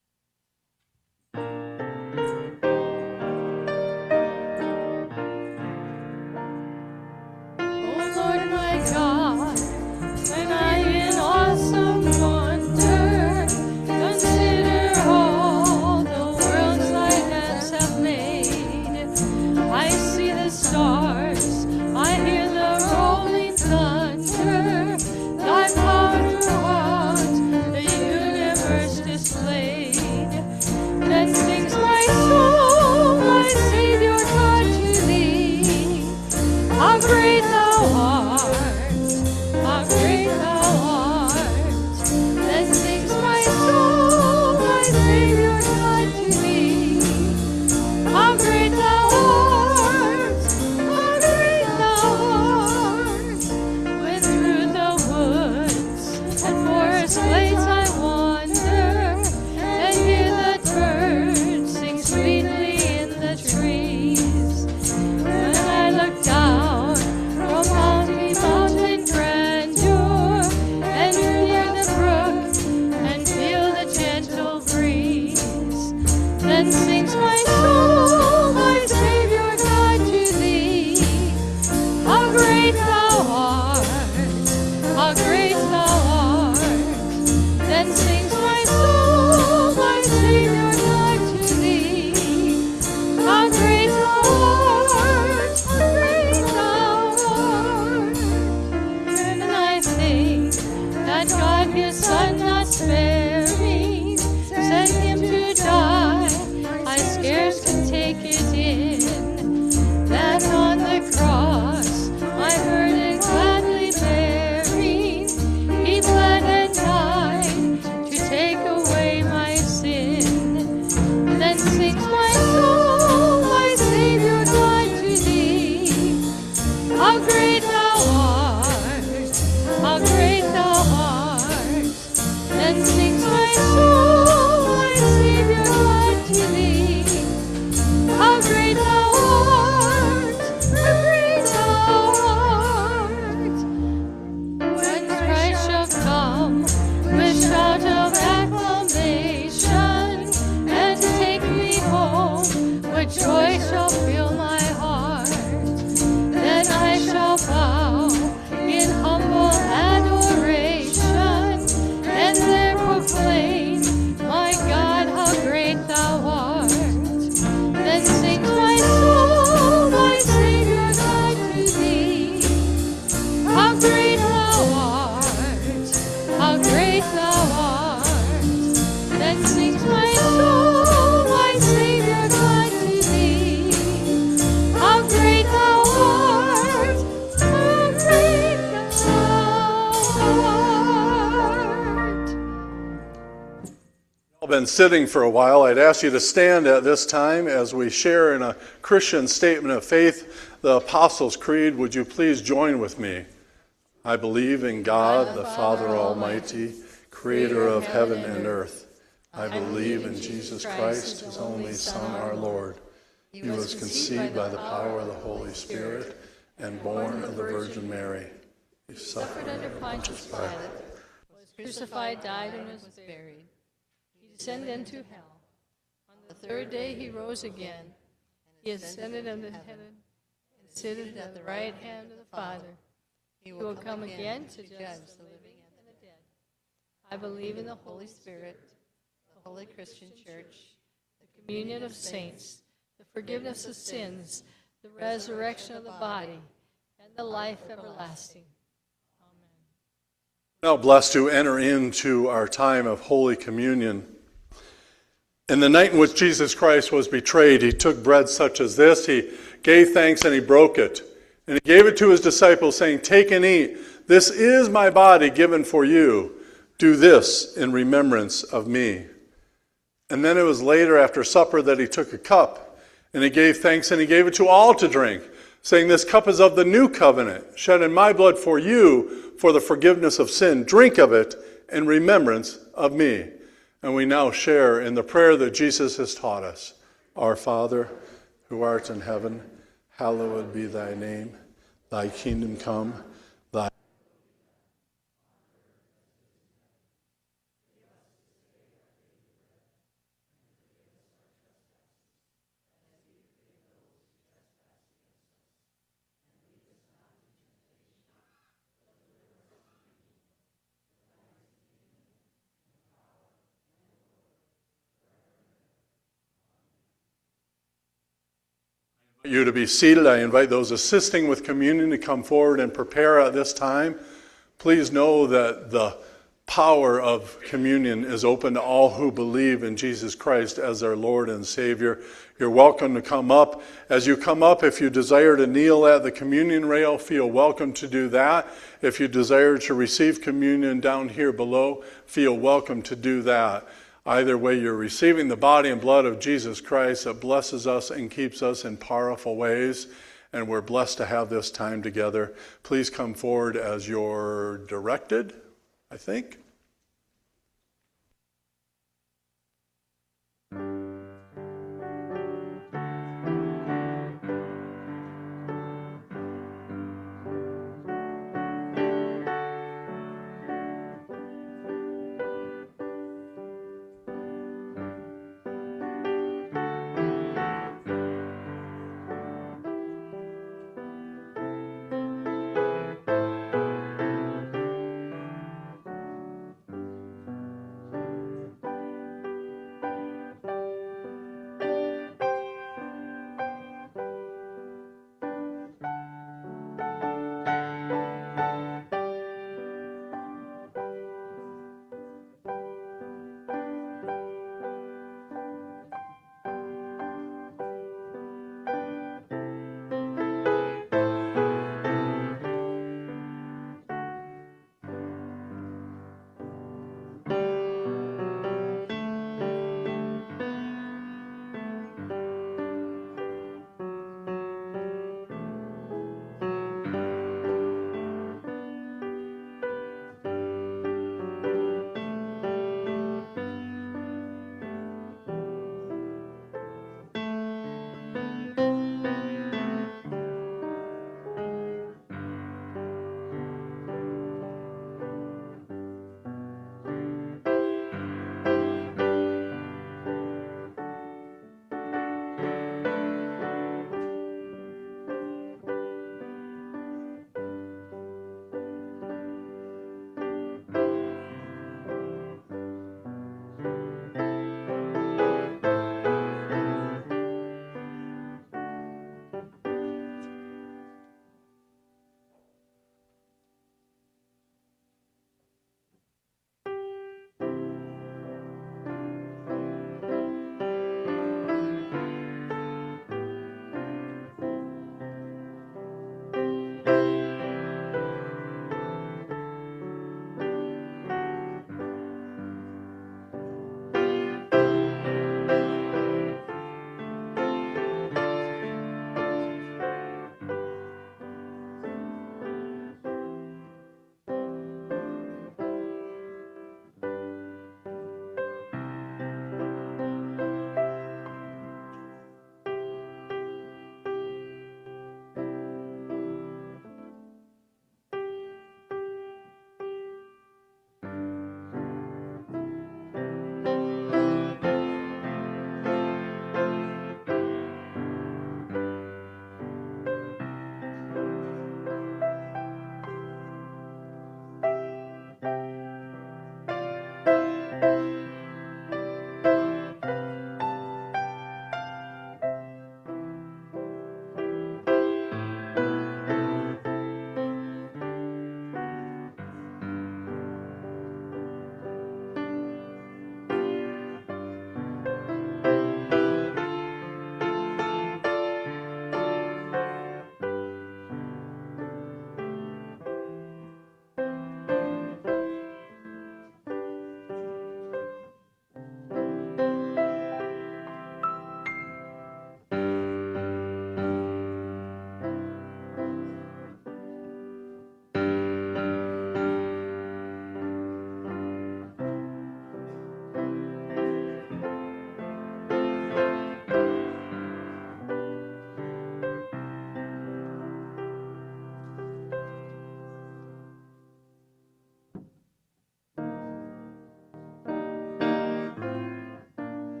Oh Lord my God, when I in awesome wonder consider all the worlds thy hands have made, I see the stars, I hear the rolling thunder, thy power throughout the universe displayed. Then sings my soul, my Savior God, to thee. How great thou art, how great thou art. Then sings my soul, my Savior God, to thee. How great thou art, how great thou art. When through the woods and forest glades I wander, and hear the birds sing sweetly in the trees. When I look down from lofty mountain grandeur, and hear the brook and feel the gentle breeze, then sings my soul, my Savior God, to thee. How great thou art, how great thou art. Then sings my soul, my Savior God, to thee. How great thou art, how great thou art. And I think that God his Son not sparing sent him to die. I scarce can take it in that on the cross my burden gladly bearing, he bled and died to take away my sin. Then sings my soul, my Savior God, to thee. How great thou art, how great thou art. Then sings my soul, my Savior God, to thee. How great thou art, how great thou art. When Christ shall come with shout of acclamation and take me home, with joy shall fill my heart, then I shall bow in humble adoration and there proclaim, my God, how great thou art. Then sings my soul, my Savior God, to thee. How great thou art, how great thou art. Then sings my soul, my Savior God, to thee. How great thou art, how great thou art. I've been sitting for a while. I'd ask you to stand at this time as we share in a Christian statement of faith, the Apostles' Creed. Would you please join with me? I believe in God, the Father Almighty, creator of heaven and earth. I believe in Jesus Christ, his only Son, our Lord. He was conceived by the power of the Holy Spirit and born of the Virgin Mary. He suffered Under Pontius Pilate, was crucified, died, and was buried. He descended into hell. On the third day he rose again. He ascended into heaven and sitteth at the right hand of the Father. He will come again to judge the living and the dead. I believe in the Holy Spirit, the holy Christian church, the communion of saints, the forgiveness of sins, the resurrection of the body, and the life everlasting. Amen. Now blessed to enter into our time of Holy Communion. In the night in which Jesus Christ was betrayed, he took bread such as this, he gave thanks and he broke it. And he gave it to his disciples, saying, "Take and eat. This is my body given for you. Do this in remembrance of me." And then it was later after supper that he took a cup, and he gave thanks and he gave it to all to drink, saying, "This cup is of the new covenant, shed in my blood for you for the forgiveness of sin. Drink of it in remembrance of me." And we now share in the prayer that Jesus has taught us. Our Father, who art in heaven, hallowed be thy name. Thy kingdom come, thy you to be seated. I invite those assisting with communion to come forward and prepare at this time. Please know that the power of communion is open to all who believe in Jesus Christ as their Lord and Savior. You're welcome to come up. As you come up, if you desire to kneel at the communion rail, feel welcome to do that. If you desire to receive communion down here below, feel welcome to do that. Either way, you're receiving the body and blood of Jesus Christ that blesses us and keeps us in powerful ways, and we're blessed to have this time together. Please come forward as you're directed, I think.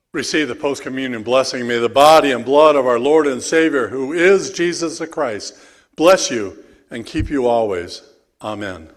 Receive the post-communion blessing. May the body and blood of our Lord and Savior, who is Jesus the Christ, bless you and keep you always. Amen.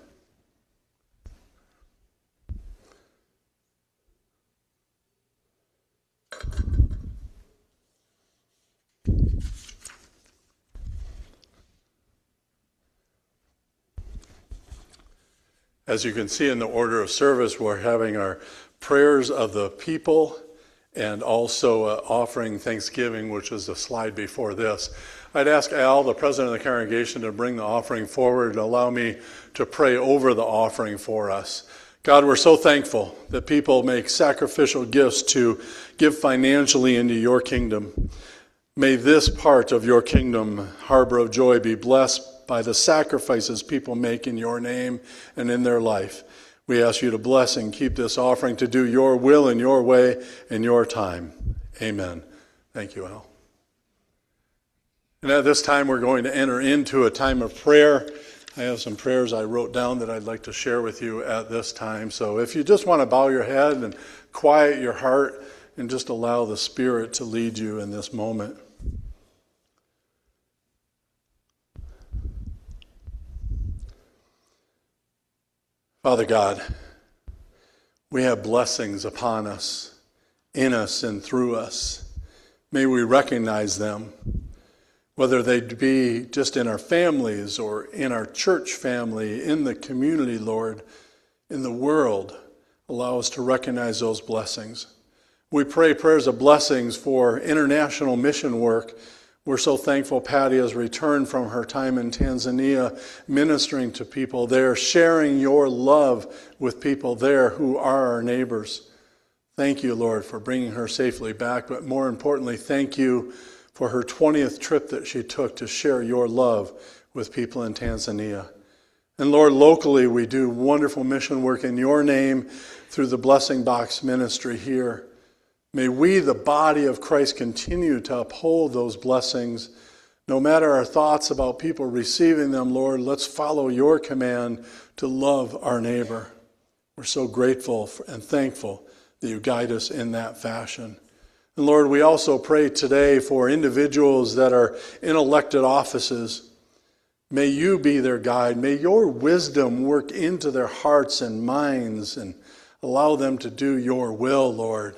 As you can see in the order of service, we're having our prayers of the people and also uh, offering thanksgiving, which is the slide before this. I'd ask Al, the president of the congregation, to bring the offering forward and allow me to pray over the offering for us. God, we're so thankful that people make sacrificial gifts to give financially into your kingdom. May this part of your kingdom, Harbor of Joy, be blessed by the sacrifices people make in your name and in their life. We ask you to bless and keep this offering to do your will in your way in your time. Amen. Thank you, Al. And at this time, we're going to enter into a time of prayer. I have some prayers I wrote down that I'd like to share with you at this time. So if you just want to bow your head and quiet your heart and just allow the Spirit to lead you in this moment. Father God, we have blessings upon us, in us and through us. May we recognize them, whether they be just in our families or in our church family, in the community, Lord, in the world. Allow us to recognize those blessings. We pray prayers of blessings for international mission work. We're so thankful Patty has returned from her time in Tanzania, ministering to people there, sharing your love with people there who are our neighbors. Thank you, Lord, for bringing her safely back, but more importantly, thank you for her twentieth trip that she took to share your love with people in Tanzania. And Lord, locally we do wonderful mission work in your name through the Blessing Box ministry here. May we, the body of Christ, continue to uphold those blessings. No matter our thoughts about people receiving them, Lord, let's follow your command to love our neighbor. We're so grateful and thankful that you guide us in that fashion. And Lord, we also pray today for individuals that are in elected offices. May you be their guide. May your wisdom work into their hearts and minds and allow them to do your will, Lord.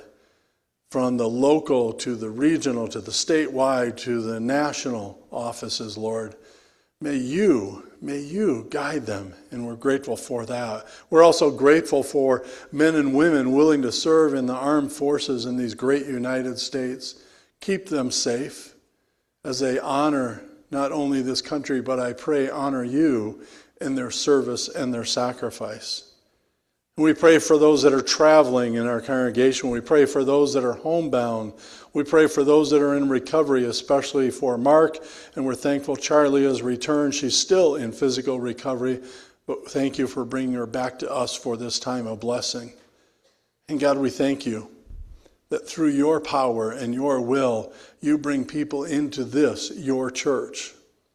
From the local to the regional to the statewide to the national offices, Lord. May you, may you guide them, and we're grateful for that. We're also grateful for men and women willing to serve in the armed forces in these great United States. Keep them safe as they honor not only this country, but I pray honor you in their service and their sacrifice. We pray for those that are traveling in our congregation. We pray for those that are homebound. We pray for those that are in recovery, especially for Mark. And we're thankful Charlie has returned. She's still in physical recovery, but thank you for bringing her back to us for this time of blessing. And God, we thank you that through your power and your will, you bring people into this, your church.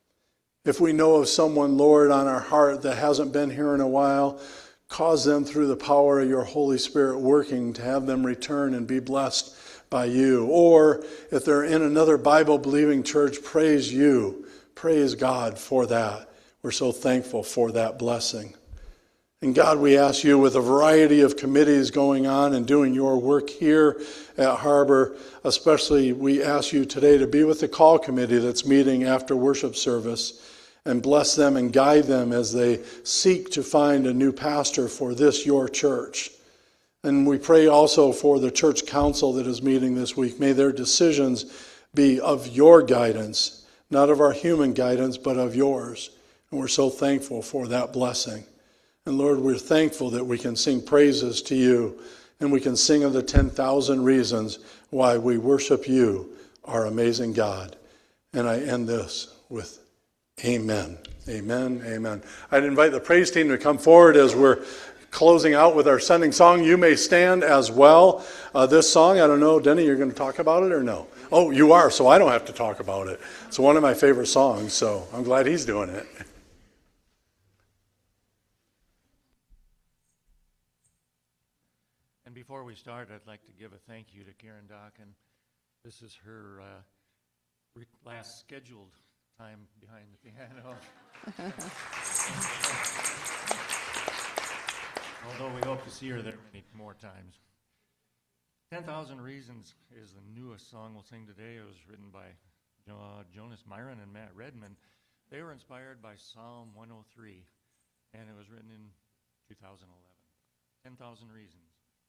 If we know of someone, Lord, on our heart that hasn't been here in a while, cause them through the power of your Holy Spirit working to have them return and be blessed by you. Or if they're in another Bible-believing church, praise you. Praise God for that. We're so thankful for that blessing. And God, we ask you, with a variety of committees going on and doing your work here at Harbor, especially we ask you today to be with the call committee that's meeting after worship service, and bless them and guide them as they seek to find a new pastor for this, your church. And we pray also for the church council that is meeting this week. May their decisions be of your guidance, not of our human guidance, but of yours. And we're so thankful for that blessing. And Lord, we're thankful that we can sing praises to you, and we can sing of the ten thousand reasons why we worship you, our amazing God. And I end this with amen. Amen. Amen. I'd invite the praise team to come forward as we're closing out with our sending song. You may stand as well. Uh, this song, I don't know, Denny, you're going to talk about it or no? Oh, you are, so I don't have to talk about it. It's one of my favorite songs, so I'm glad he's doing it. And before we start, I'd like to give a thank you to Karen Dokken. This is her uh, re- last scheduled time behind the piano. Although we hope to see her there many more times. ten thousand Reasons is the newest song we'll sing today. It was written by jo- Jonas Myron and Matt Redman. They were inspired by Psalm one oh three, and it was written in two thousand eleven. ten thousand Reasons.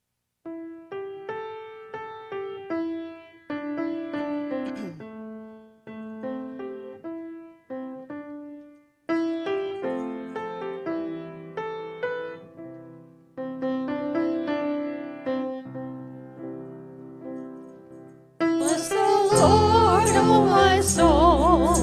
Bless the Lord, oh my soul,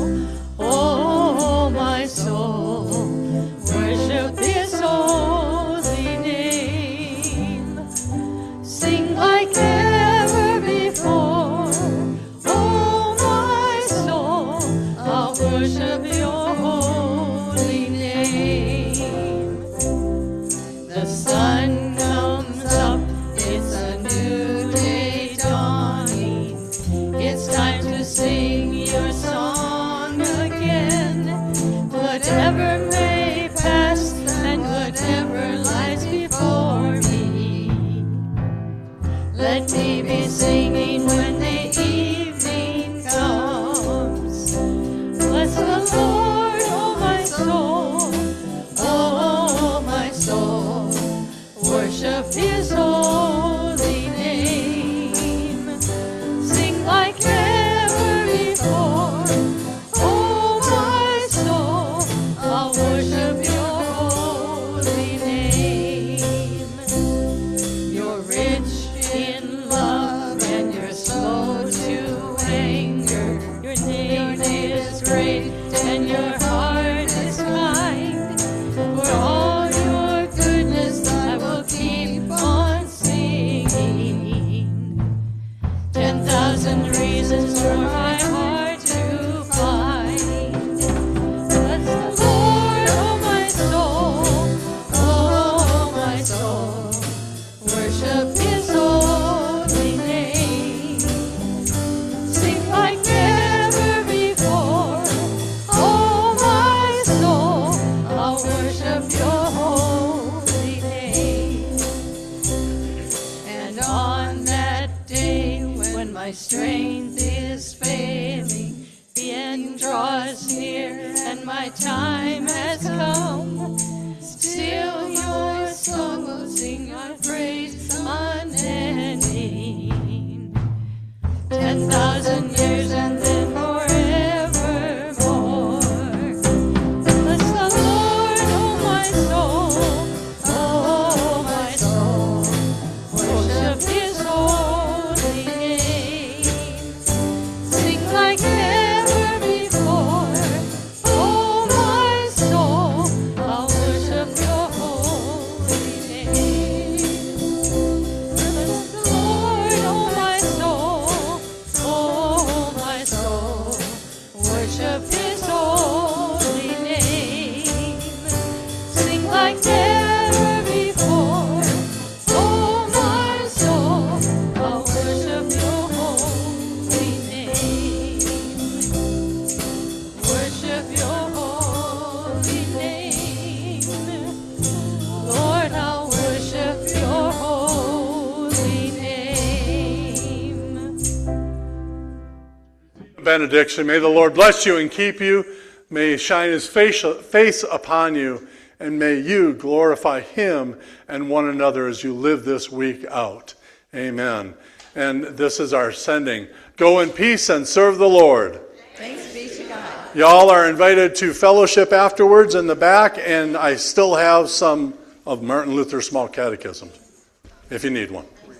oh my soul, worship His holy name. Sing like never before, oh my soul, I'll worship Your holy name. The sun comes up, it's a new day dawning. It's time to sing Your song again. Whatever may pass and whatever lies before me, let me be singing when the evening comes. Bless the Lord, oh my soul, oh my soul, worship His holy name. Sing like never before, oh my soul, I'll worship Your holy name. You're rich in love and You're slow to anger. Your name is great and Your heart is kind. For all Your goodness I will keep on singing. Ten thousand reasons for my heart to find. Bless the Lord, oh my soul, oh my soul, worship His holy name. Sing like never before, oh my soul, I'll worship Your holy name. And on that day when my strength is failing, the end draws near and my time has come, still Your song will sing Your praise unending. Ten thousand years and then forevermore. Bless the Lord, oh my soul, oh my soul, worship His holy name. Sing like never before, oh my soul, I'll worship Your holy name. Bless the Lord, oh my soul, oh my soul, worship His holy name. Sing like never before, oh my soul, I'll worship Your holy name. Worship Your holy name. Lord, I'll worship Your holy name. Benediction. May the Lord bless you and keep you. May He shine His face, face upon you, and may you glorify Him and one another as you live this week out. Amen. And this is our sending. Go in peace and serve the Lord. Thanks be to God. Y'all are invited to fellowship afterwards in the back, and I still have some of Martin Luther's small catechisms, if you need one.